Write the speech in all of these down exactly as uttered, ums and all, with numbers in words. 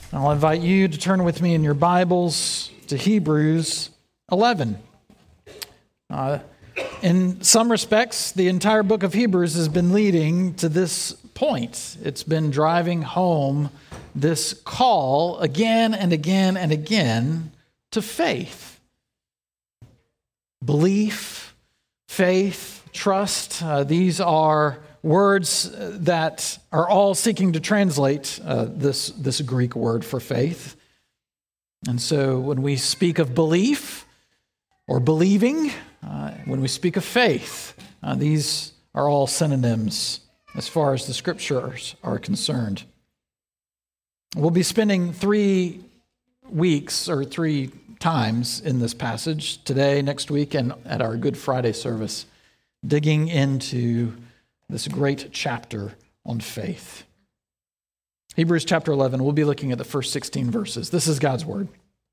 I'll invite you to turn with me in your Bibles to Hebrews eleven. Uh, in some respects, the entire book of Hebrews has been leading to this point. It's been driving home this call again and again and again to faith. Belief, faith, trust, uh, these are words that are all seeking to translate uh, this, this Greek word for faith. And so when we speak of belief or believing, uh, when we speak of faith, uh, these are all synonyms as far as the scriptures are concerned. We'll be spending three weeks or three times in this passage, today, next week, and at our Good Friday service, digging into this great chapter on faith. Hebrews chapter eleven, we'll be looking at the first sixteen verses. This is God's word.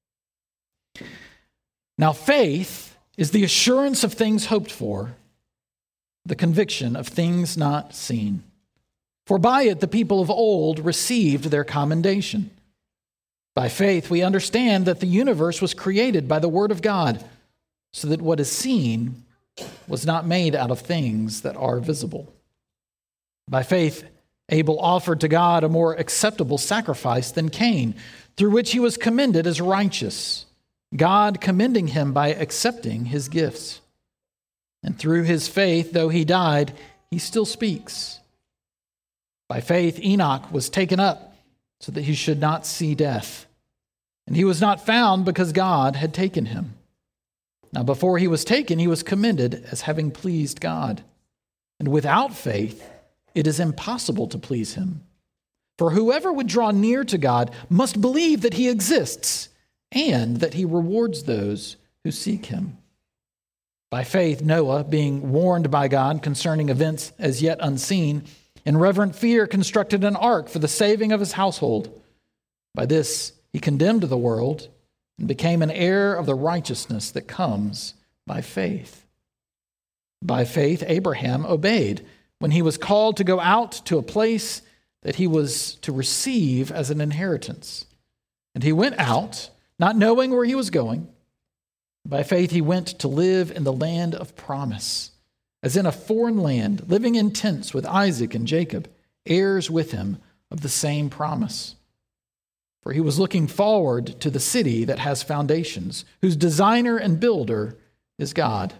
Now faith is the assurance of things hoped for, the conviction of things not seen. For by it the people of old received their commendation. By faith we understand that the universe was created by the word of God, so that what is seen was not made out of things that are visible. By faith, Abel offered to God a more acceptable sacrifice than Cain, through which he was commended as righteous, God commending him by accepting his gifts. And through his faith, though he died, he still speaks. By faith, Enoch was taken up so that he should not see death. And he was not found because God had taken him. Now before he was taken, he was commended as having pleased God. And without faith, it is impossible to please him. For whoever would draw near to God must believe that he exists and that he rewards those who seek him. By faith, Noah, being warned by God concerning events as yet unseen, in reverent fear constructed an ark for the saving of his household. By this he condemned the world and became an heir of the righteousness that comes by faith. By faith, Abraham obeyed when he was called to go out to a place that he was to receive as an inheritance. And he went out, not knowing where he was going. By faith he went to live in the land of promise, as in a foreign land, living in tents with Isaac and Jacob, heirs with him of the same promise. For he was looking forward to the city that has foundations, whose designer and builder is God.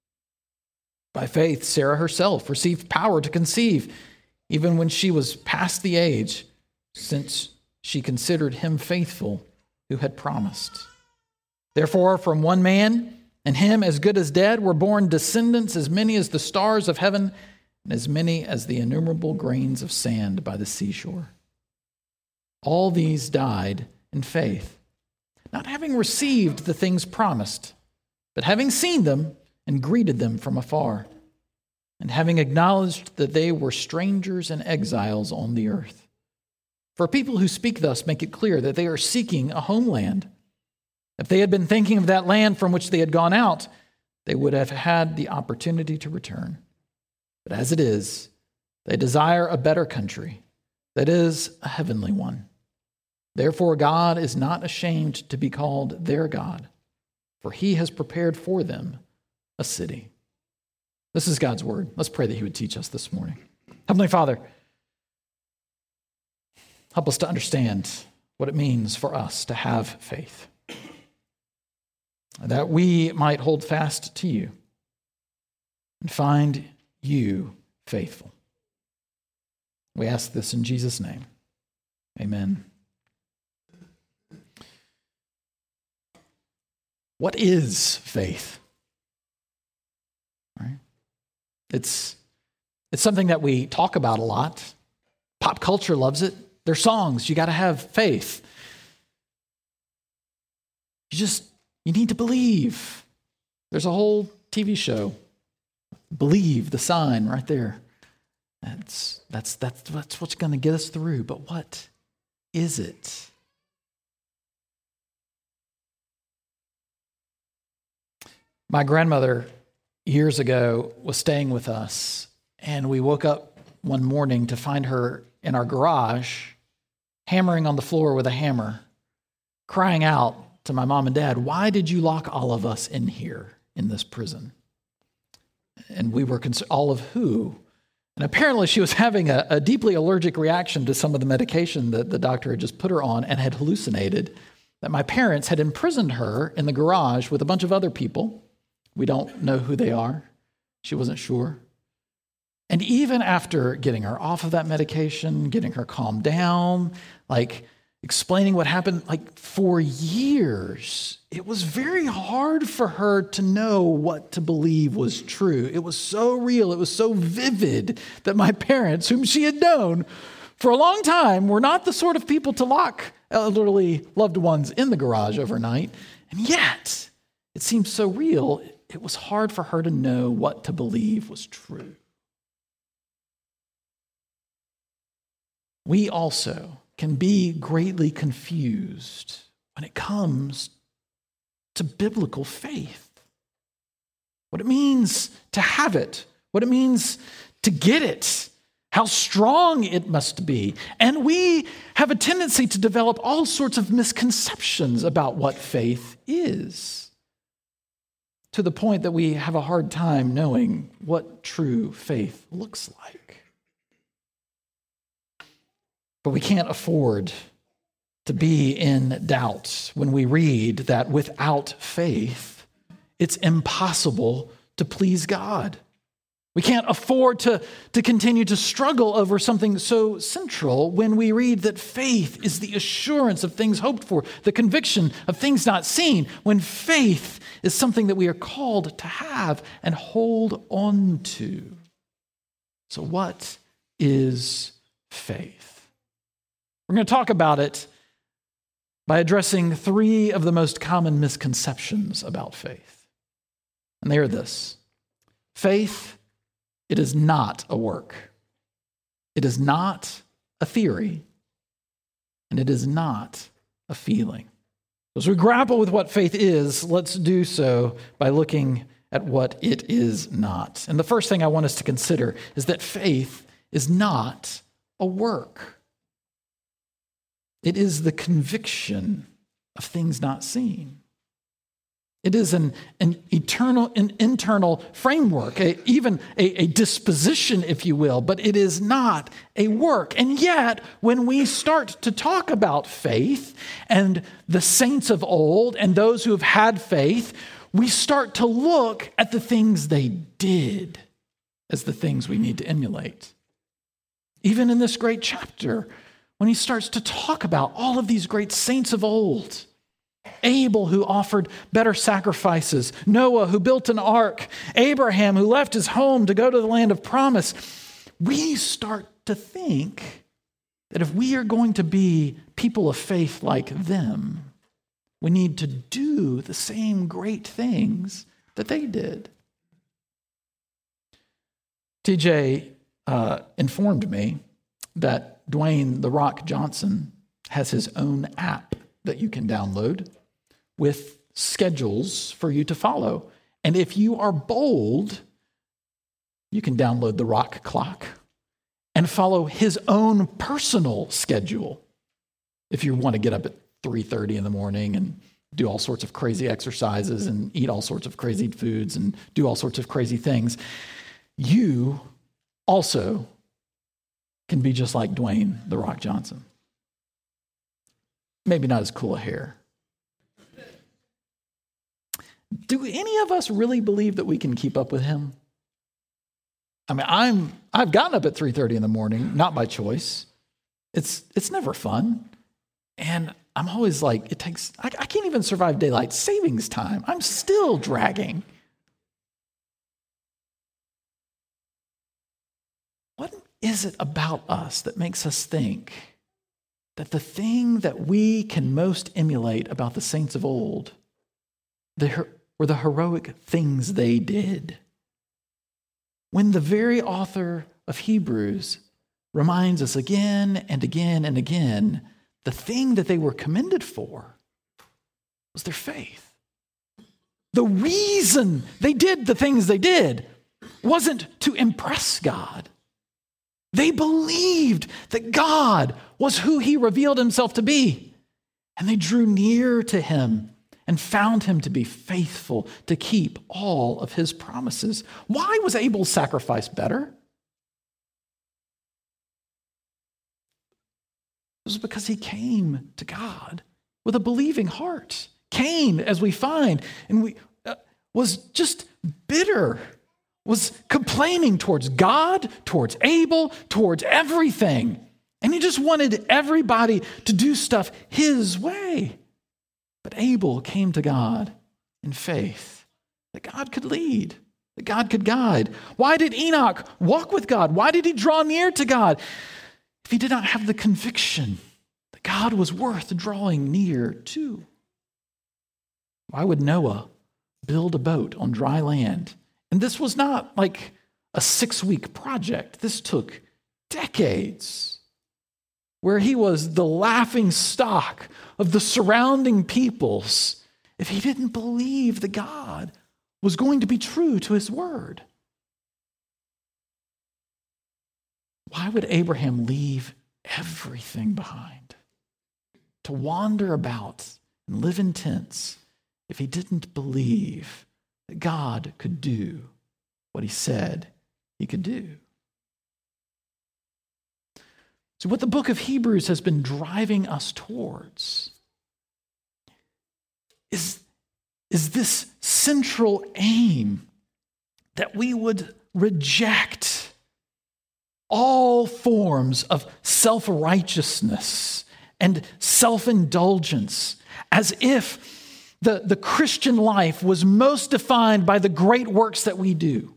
By faith, Sarah herself received power to conceive, even when she was past the age, since she considered him faithful who had promised. Therefore, from one man, and him as good as dead, were born descendants as many as the stars of heaven, and as many as the innumerable grains of sand by the seashore. All these died in faith, not having received the things promised, but having seen them and greeted them from afar, and having acknowledged that they were strangers and exiles on the earth. For people who speak thus make it clear that they are seeking a homeland. If they had been thinking of that land from which they had gone out, they would have had the opportunity to return. But as it is, they desire a better country, that is, a heavenly one. Therefore, God is not ashamed to be called their God, for he has prepared for them a city. This is God's word. Let's pray that he would teach us this morning. Heavenly Father, help us to understand what it means for us to have faith, that we might hold fast to you and find you faithful. We ask this in Jesus' name. Amen. What is faith? Right? It's, it's something that we talk about a lot. Pop culture loves it. There's songs. You got to have faith. You just, you need to believe. There's a whole T V show. Believe, the sign right there. That's, that's, that's, that's what's going to get us through. But what is it? My grandmother, years ago, was staying with us, and we woke up one morning to find her in our garage hammering on the floor with a hammer, crying out to my mom and dad, "Why did you lock all of us in here in this prison?" And we were concerned, all of who? And apparently she was having a, a deeply allergic reaction to some of the medication that the doctor had just put her on and had hallucinated that my parents had imprisoned her in the garage with a bunch of other people. We don't know who they are. She wasn't sure. And even after getting her off of that medication, getting her calmed down, like explaining what happened, like for years, it was very hard for her to know what to believe was true. It was so real, it was so vivid that my parents, whom she had known for a long time, were not the sort of people to lock elderly loved ones in the garage overnight. And yet, it seemed so real, it was hard for her to know what to believe was true. We also can be greatly confused when it comes to biblical faith. What it means to have it, what it means to get it, how strong it must be. And we have a tendency to develop all sorts of misconceptions about what faith is, to the point that we have a hard time knowing what true faith looks like. But we can't afford to be in doubt when we read that without faith, it's impossible to please God. We can't afford to, to continue to struggle over something so central when we read that faith is the assurance of things hoped for, the conviction of things not seen, when faith is something that we are called to have and hold on to. So what is faith? We're going to talk about it by addressing three of the most common misconceptions about faith. And they are this: faith, it is not a work. It is not a theory. And it is not a feeling. As we grapple with what faith is, let's do so by looking at what it is not. And the first thing I want us to consider is that faith is not a work. It is the conviction of things not seen. It is an, an eternal, an internal framework, a, even a, a disposition, if you will, but it is not a work. And yet, when we start to talk about faith and the saints of old and those who have had faith, we start to look at the things they did as the things we need to emulate. Even in this great chapter, when he starts to talk about all of these great saints of old, Abel, who offered better sacrifices, Noah, who built an ark, Abraham, who left his home to go to the land of promise, we start to think that if we are going to be people of faith like them, we need to do the same great things that they did. T J uh, informed me that Dwayne "The Rock" Johnson has his own app that you can download with schedules for you to follow. And if you are bold, you can download the Rock Clock and follow his own personal schedule. If you want to get up at three thirty in the morning and do all sorts of crazy exercises and eat all sorts of crazy foods and do all sorts of crazy things, you also can be just like Dwayne "The Rock" Johnson. Maybe not as cool a hair. Do any of us really believe that we can keep up with him? I mean, I'm, I've gotten up at three thirty in the morning, not by choice. It's, it's never fun. And I'm always like, it takes, I, I can't even survive daylight savings time. I'm still dragging. What is it about us that makes us think that the thing that we can most emulate about the saints of old the, were the heroic things they did? When the very author of Hebrews reminds us again and again and again, the thing that they were commended for was their faith. The reason they did the things they did wasn't to impress God. They believed that God was who he revealed himself to be. And they drew near to him and found him to be faithful to keep all of his promises. Why was Abel's sacrifice better? It was because he came to God with a believing heart. Cain, as we find, and we uh, was just bitter, was complaining towards God, towards Abel, towards everything. And he just wanted everybody to do stuff his way. But Abel came to God in faith that God could lead, that God could guide. Why did Enoch walk with God? Why did he draw near to God if he did not have the conviction that God was worth drawing near to? Why would Noah build a boat on dry land? And this was not like a six-week project. This took decades, where he was the laughing stock of the surrounding peoples if he didn't believe that God was going to be true to his word. Why would Abraham leave everything behind to wander about and live in tents if he didn't believe that God could do what he said he could do? So what the book of Hebrews has been driving us towards is, is this central aim that we would reject all forms of self-righteousness and self-indulgence, as if the, the Christian life was most defined by the great works that we do.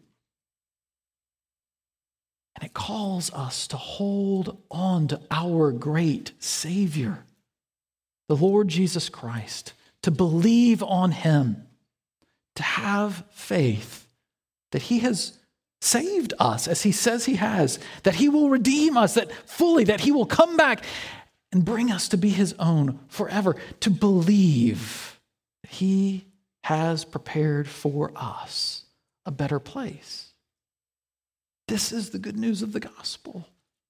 And it calls us to hold on to our great Savior, the Lord Jesus Christ, to believe on him, to have faith that he has saved us as he says he has, that he will redeem us, that fully, that he will come back and bring us to be his own forever, to believe that he has prepared for us a better place. This is the good news of the gospel.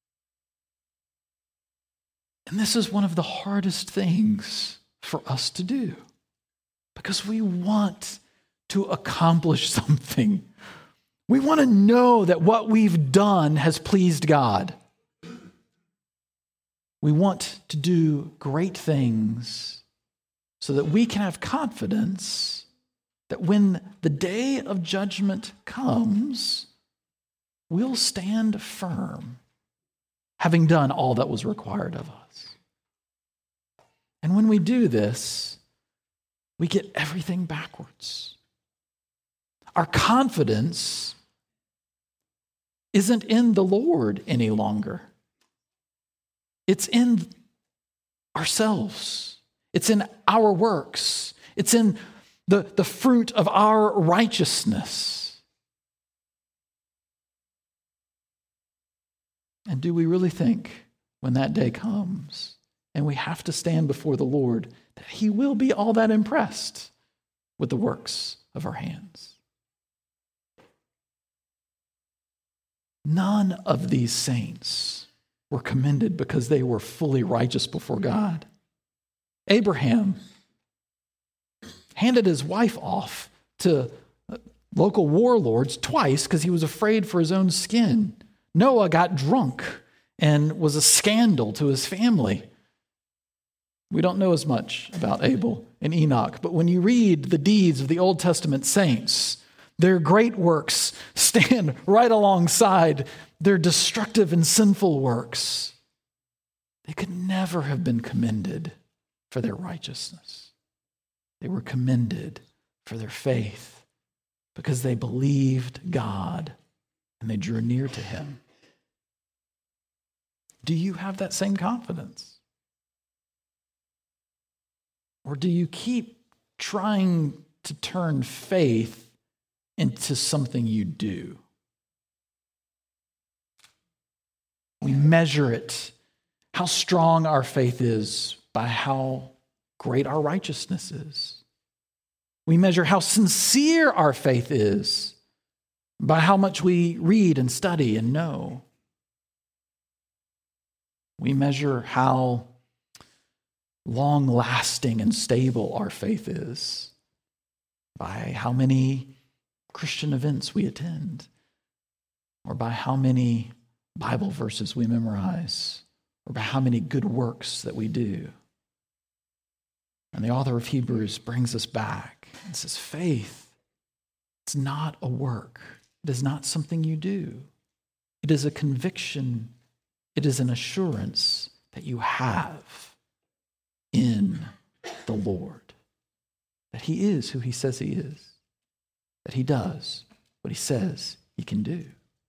And this is one of the hardest things for us to do, because we want to accomplish something. We want to know that what we've done has pleased God. We want to do great things so that we can have confidence that when the day of judgment comes, we'll stand firm, having done all that was required of us. And when we do this, we get everything backwards. Our confidence isn't in the Lord any longer. It's in ourselves. It's in our works. It's in the, the fruit of our righteousness. And do we really think when that day comes and we have to stand before the Lord that he will be all that impressed with the works of our hands? None of these saints were commended because they were fully righteous before God. Abraham handed his wife off to local warlords twice because he was afraid for his own skin. Noah got drunk and was a scandal to his family. We don't know as much about Abel and Enoch, but when you read the deeds of the Old Testament saints, their great works stand right alongside their destructive and sinful works. They could never have been commended for their righteousness. They were commended for their faith because they believed God and they drew near to him. Do you have that same confidence? Or do you keep trying to turn faith into something you do? We measure it, how strong our faith is, by how great our righteousness is. We measure how sincere our faith is by how much we read and study and know. We measure how long-lasting and stable our faith is by how many Christian events we attend, or by how many Bible verses we memorize, or by how many good works that we do. And the author of Hebrews brings us back and says, faith, it's not a work. It is not something you do. It is a conviction. It is an assurance that you have in the Lord, that he is who he says he is, that he does what he says he can do.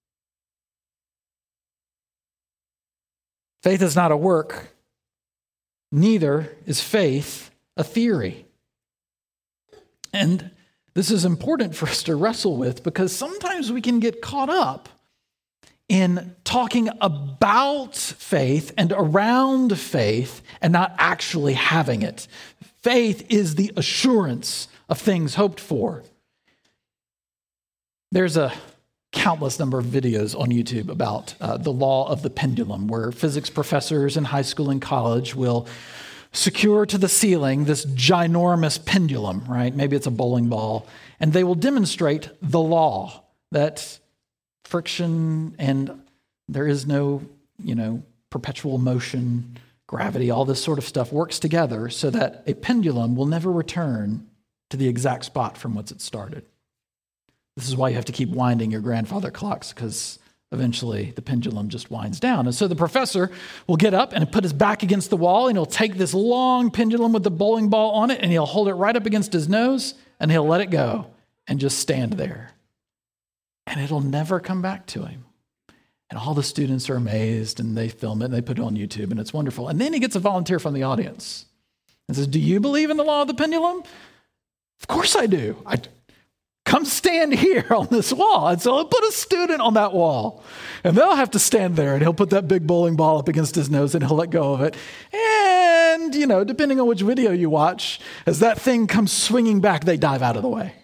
Faith is not a work. Neither is faith a theory. And this is important for us to wrestle with because sometimes we can get caught up in talking about faith and around faith and not actually having it. Faith is the assurance of things hoped for. There's a countless number of videos on YouTube about uh, the law of the pendulum, where physics professors in high school and college will secure to the ceiling this ginormous pendulum, right? Maybe it's a bowling ball, and they will demonstrate the law that friction and there is no, you know, perpetual motion, gravity, all this sort of stuff works together so that a pendulum will never return to the exact spot from which it started. This is why you have to keep winding your grandfather clocks, because eventually the pendulum just winds down. And so the professor will get up and put his back against the wall, and he'll take this long pendulum with the bowling ball on it, and he'll hold it right up against his nose, and he'll let it go and just stand there. And it'll never come back to him. And all the students are amazed, and they film it, and they put it on YouTube, and it's wonderful. And then he gets a volunteer from the audience and says, do you believe in the law of the pendulum? Of course I do. I Come stand here on this wall. And so he'll put a student on that wall. And they'll have to stand there, and he'll put that big bowling ball up against his nose, and he'll let go of it. And, you know, depending on which video you watch, as that thing comes swinging back, they dive out of the way.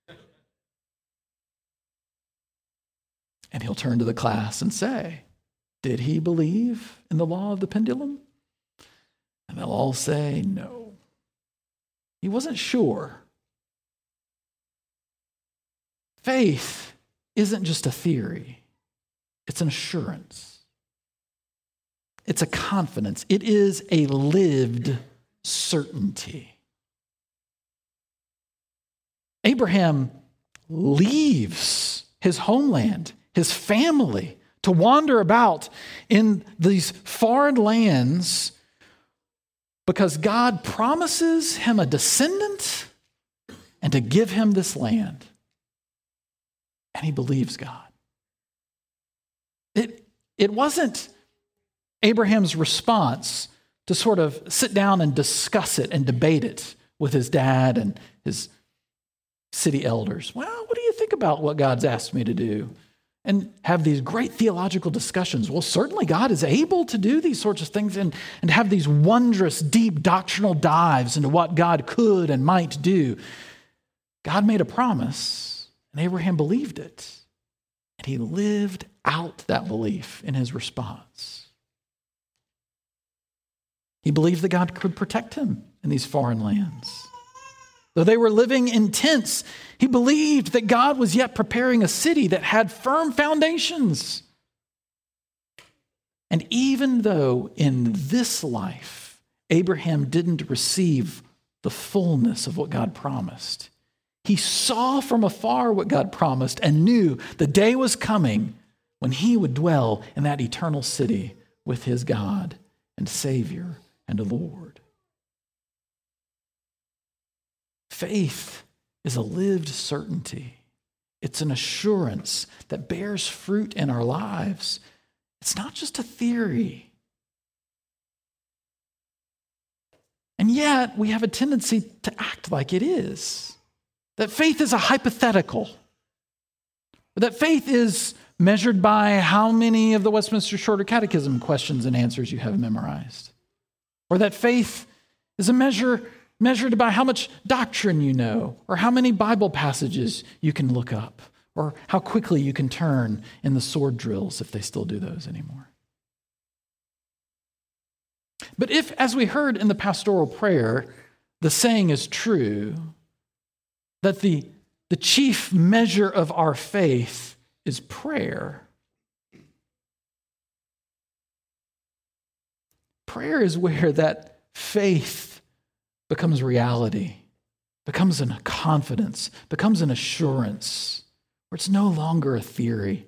And he'll turn to the class and say, did he believe in the law of the pendulum? And they'll all say, no. He wasn't sure. Faith isn't just a theory. It's an assurance. It's a confidence. It is a lived certainty. Abraham leaves his homeland, his family, to wander about in these foreign lands because God promises him a descendant and to give him this land. And he believes God. It, it wasn't Abraham's response to sort of sit down and discuss it and debate it with his dad and his city elders. Well, what do you think about what God's asked me to do? And have these great theological discussions. Well, certainly God is able to do these sorts of things and, and have these wondrous, deep doctrinal dives into what God could and might do. God made a promise. And Abraham believed it, and he lived out that belief in his response. He believed that God could protect him in these foreign lands. Though they were living in tents, he believed that God was yet preparing a city that had firm foundations. And even though in this life, Abraham didn't receive the fullness of what God promised, he saw from afar what God promised and knew the day was coming when he would dwell in that eternal city with his God and Savior and Lord. Faith is a lived certainty. It's an assurance that bears fruit in our lives. It's not just a theory. And yet we have a tendency to act like it is. That faith is a hypothetical. That faith is measured by how many of the Westminster Shorter Catechism questions and answers you have memorized. Or that faith is a measure measured by how much doctrine you know, or how many Bible passages you can look up, or how quickly you can turn in the sword drills, if they still do those anymore. But if, as we heard in the pastoral prayer, the saying is true, that the, the chief measure of our faith is prayer, prayer is where that faith becomes reality, becomes a confidence, becomes an assurance, where it's no longer a theory.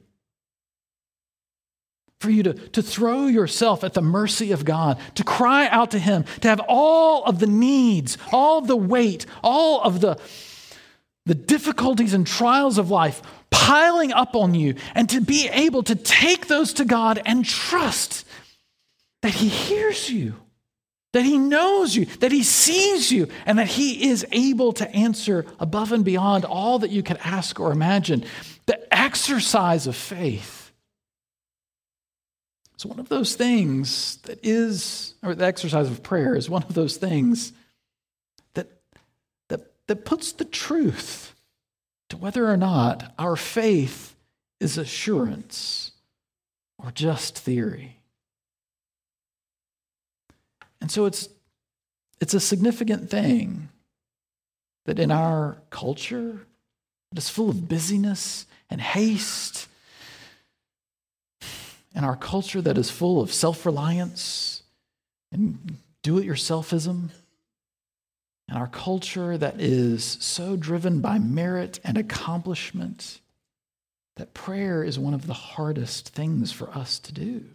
For you to, to throw yourself at the mercy of God, to cry out to Him, to have all of the needs, all of the weight, all of the, the difficulties and trials of life piling up on you, and to be able to take those to God and trust that He hears you, that He knows you, that He sees you, and that He is able to answer above and beyond all that you could ask or imagine. The exercise of faith is one of those things that is, or the exercise of prayer is one of those things that, that, that puts the truth to whether or not our faith is assurance or just theory. And so it's it's a significant thing that in our culture that is full of busyness and haste, in our culture that is full of self-reliance and do-it-yourselfism, in our culture that is so driven by merit and accomplishment, that prayer is one of the hardest things for us to do.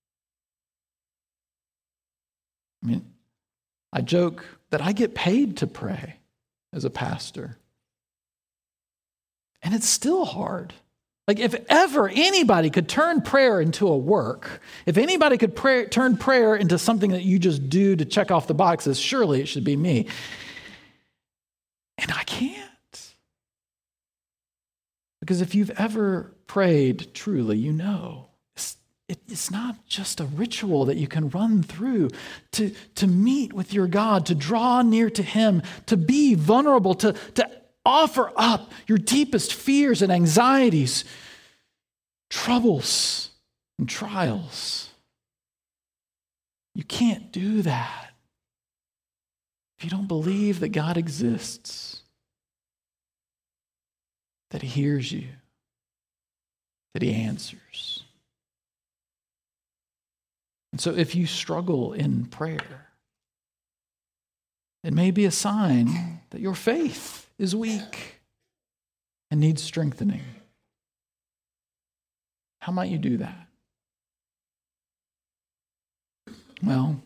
I mean, I joke that I get paid to pray as a pastor. And it's still hard. Like, if ever anybody could turn prayer into a work, if anybody could pray, turn prayer into something that you just do to check off the boxes, surely it should be me. And I can't. Because if you've ever prayed truly, you know. It's not just a ritual that you can run through to, to meet with your God, to draw near to Him, to be vulnerable, to, to offer up your deepest fears and anxieties, troubles and trials. You can't do that if you don't believe that God exists, that He hears you, that He answers. And so if you struggle in prayer, it may be a sign that your faith is weak and needs strengthening. How might you do that? Well,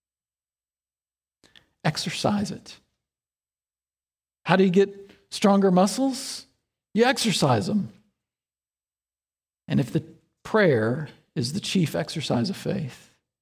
exercise it. How do you get stronger muscles? You exercise them. And if the prayer is the chief exercise of faith,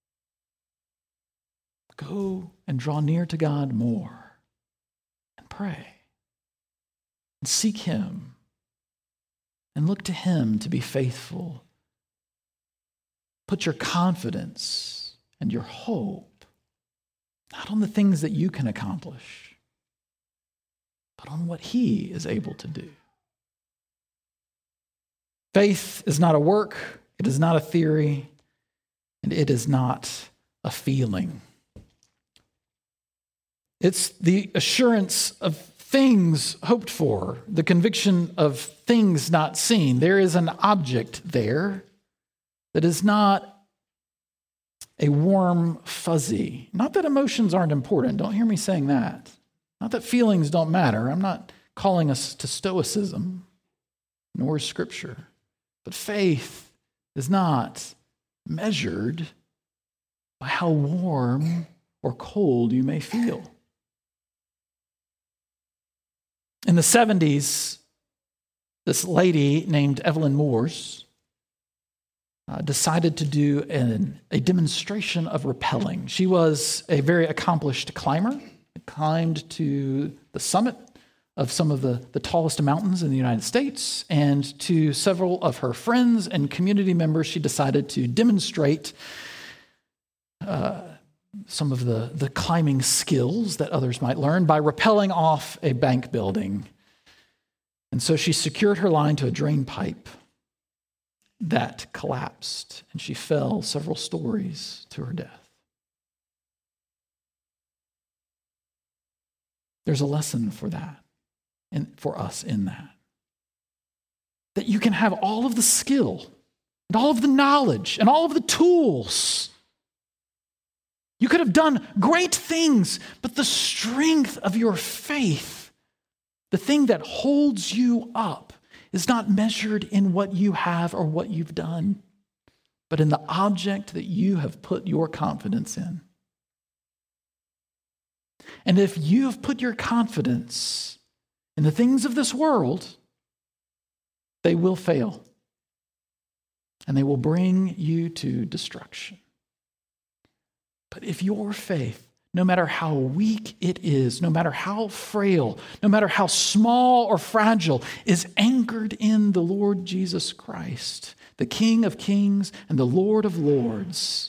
go and draw near to God more and pray and seek Him and look to Him to be faithful. Put your confidence and your hope not on the things that you can accomplish, but on what He is able to do. Faith is not a work, it is not a theory, and it is not a feeling. It's the assurance of things hoped for, the conviction of things not seen. There is an object there that is not a warm fuzzy. Not that emotions aren't important. Don't hear me saying that. Not that feelings don't matter. I'm not calling us to stoicism, nor Scripture. But faith is not measured by how warm or cold you may feel. In the seventies, this lady named Evelyn Moores uh, decided to do an, a demonstration of rappelling. She was a very accomplished climber, climbed to the summit of some of the, the tallest mountains in the United States, and to several of her friends and community members, she decided to demonstrate uh, some of the, the climbing skills that others might learn by rappelling off a bank building. And so she secured her line to a drain pipe that collapsed, and she fell several stories to her death. There's a lesson for that and for us in that. That you can have all of the skill and all of the knowledge and all of the tools. You could have done great things, but the strength of your faith, the thing that holds you up, is not measured in what you have or what you've done, but in the object that you have put your confidence in. And if you have put your confidence in the things of this world, they will fail. And they will bring you to destruction. But if your faith, no matter how weak it is, no matter how frail, no matter how small or fragile, is anchored in the Lord Jesus Christ, the King of Kings and the Lord of Lords,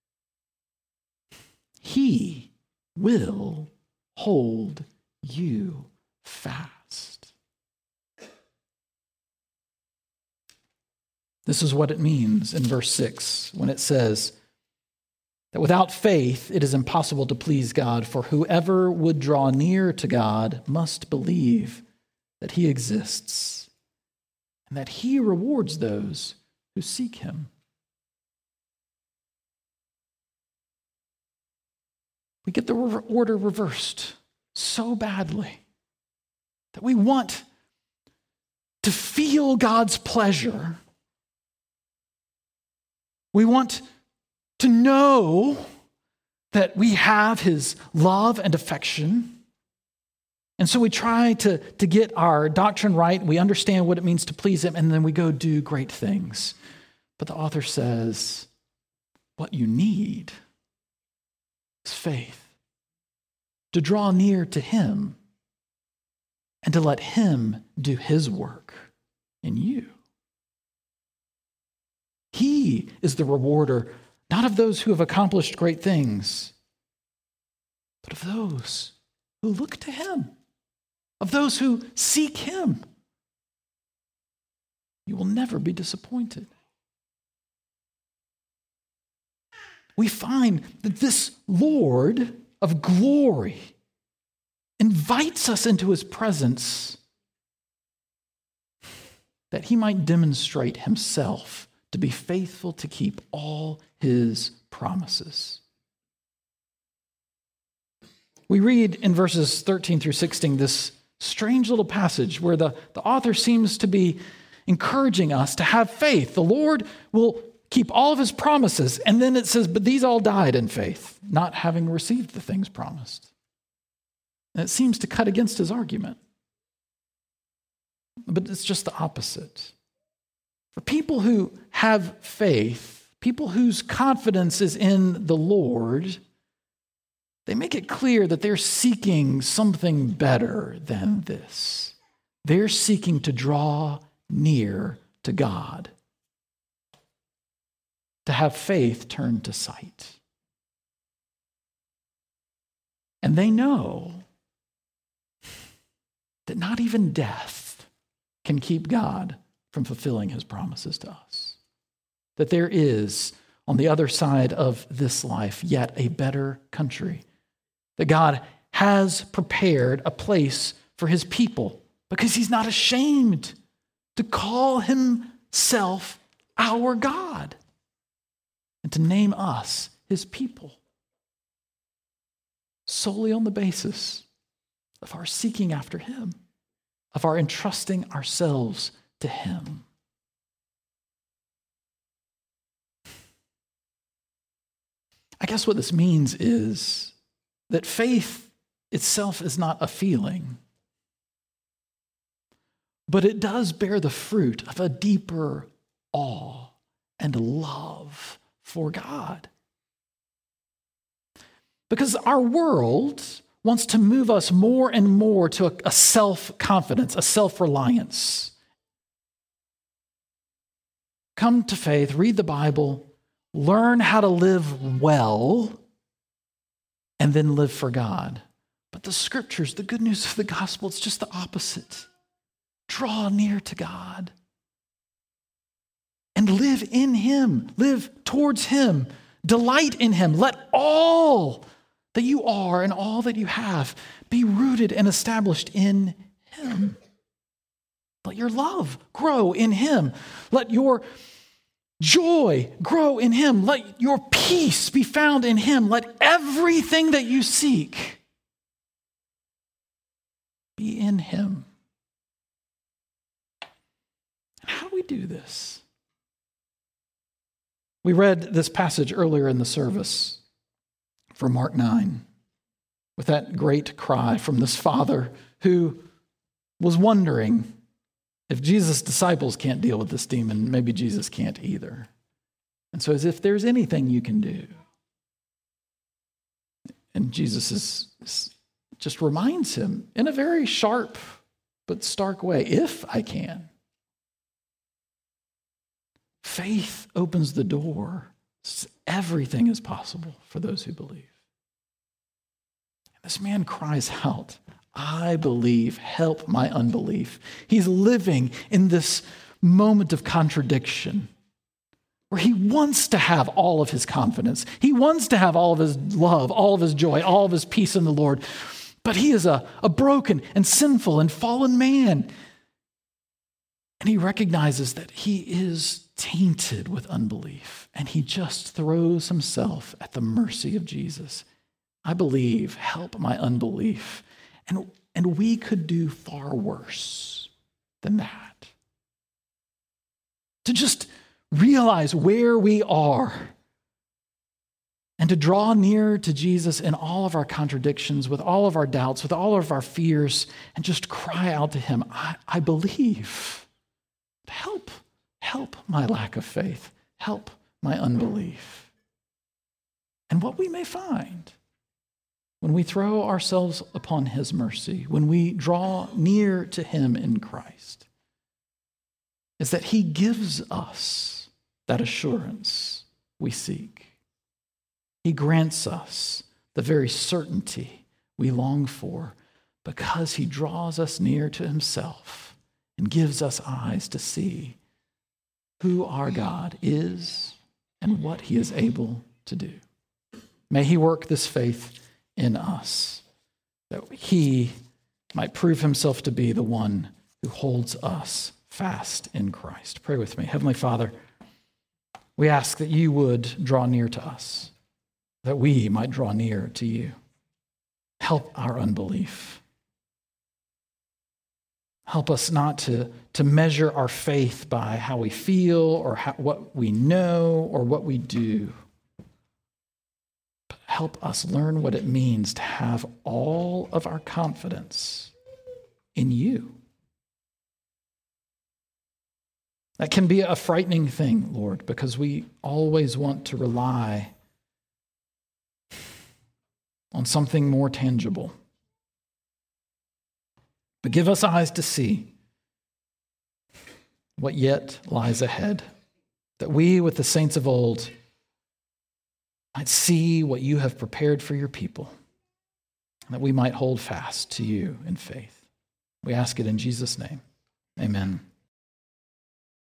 He will hold you fast. This is what it means in verse six when it says that without faith it is impossible to please God, for whoever would draw near to God must believe that He exists and that He rewards those who seek Him. We get the order reversed so badly that we want to feel God's pleasure. We want to know that we have His love and affection. And so we try to, to get our doctrine right. We understand what it means to please Him, and then we go do great things. But the author says, what you need is faith. To draw near to Him and to let Him do His work in you. He is the rewarder, not of those who have accomplished great things, but of those who look to Him, of those who seek Him. You will never be disappointed. We find that this Lord of glory invites us into His presence that He might demonstrate Himself to be faithful to keep all His promises. We read in verses thirteen through sixteen this strange little passage where the, the author seems to be encouraging us to have faith. The Lord will keep all of His promises. And then it says, but these all died in faith, not having received the things promised. And it seems to cut against his argument. But it's just the opposite. For people who have faith, people whose confidence is in the Lord, they make it clear that they're seeking something better than this. They're seeking to draw near to God. To have faith turn to sight. And they know that not even death can keep God from fulfilling His promises to us. That there is, on the other side of this life, yet a better country. That God has prepared a place for His people because He's not ashamed to call Himself our God and to name us His people solely on the basis of our seeking after Him, of our entrusting ourselves to Him. I guess what this means is that faith itself is not a feeling, but it does bear the fruit of a deeper awe and love for God. Because our world wants to move us more and more to a, a self-confidence, a self-reliance. Come to faith, read the Bible, learn how to live well, and then live for God. But the scriptures, the good news of the gospel, it's just the opposite. Draw near to God and live in Him, live towards Him, delight in Him. Let all that you are and all that you have be rooted and established in him. Let your love grow in him. Let your joy grow in him. Let your peace be found in him. Let everything that you seek be in him. And how do we do this? We read this passage earlier in the service from Mark nine with that great cry from this father who was wondering, if Jesus' disciples can't deal with this demon, maybe Jesus can't either. And so as if there's anything you can do. And Jesus is, is just reminds him in a very sharp but stark way, if I can. Faith opens the door. Everything is possible for those who believe. And this man cries out, I believe, help my unbelief. He's living in this moment of contradiction where he wants to have all of his confidence. He wants to have all of his love, all of his joy, all of his peace in the Lord. But he is a, a broken and sinful and fallen man. And he recognizes that he is tainted with unbelief. And he just throws himself at the mercy of Jesus. I believe, help my unbelief. And, and we could do far worse than that. To just realize where we are and to draw near to Jesus in all of our contradictions, with all of our doubts, with all of our fears, and just cry out to him, I, I believe. Help, help my lack of faith. Help my unbelief. And what we may find when we throw ourselves upon his mercy, when we draw near to him in Christ, is that he gives us that assurance we seek. He grants us the very certainty we long for because he draws us near to himself and gives us eyes to see who our God is and what he is able to do. May he work this faith in us, that he might prove himself to be the one who holds us fast in Christ. Pray with me. Heavenly Father, we ask that you would draw near to us, that we might draw near to you. Help our unbelief. Help us not to, to measure our faith by how we feel or how, what we know or what we do. But help us learn what it means to have all of our confidence in you. That can be a frightening thing, Lord, because we always want to rely on something more tangible. But give us eyes to see what yet lies ahead, that we, with the saints of old, might see what you have prepared for your people, and that we might hold fast to you in faith. We ask it in Jesus' name. Amen.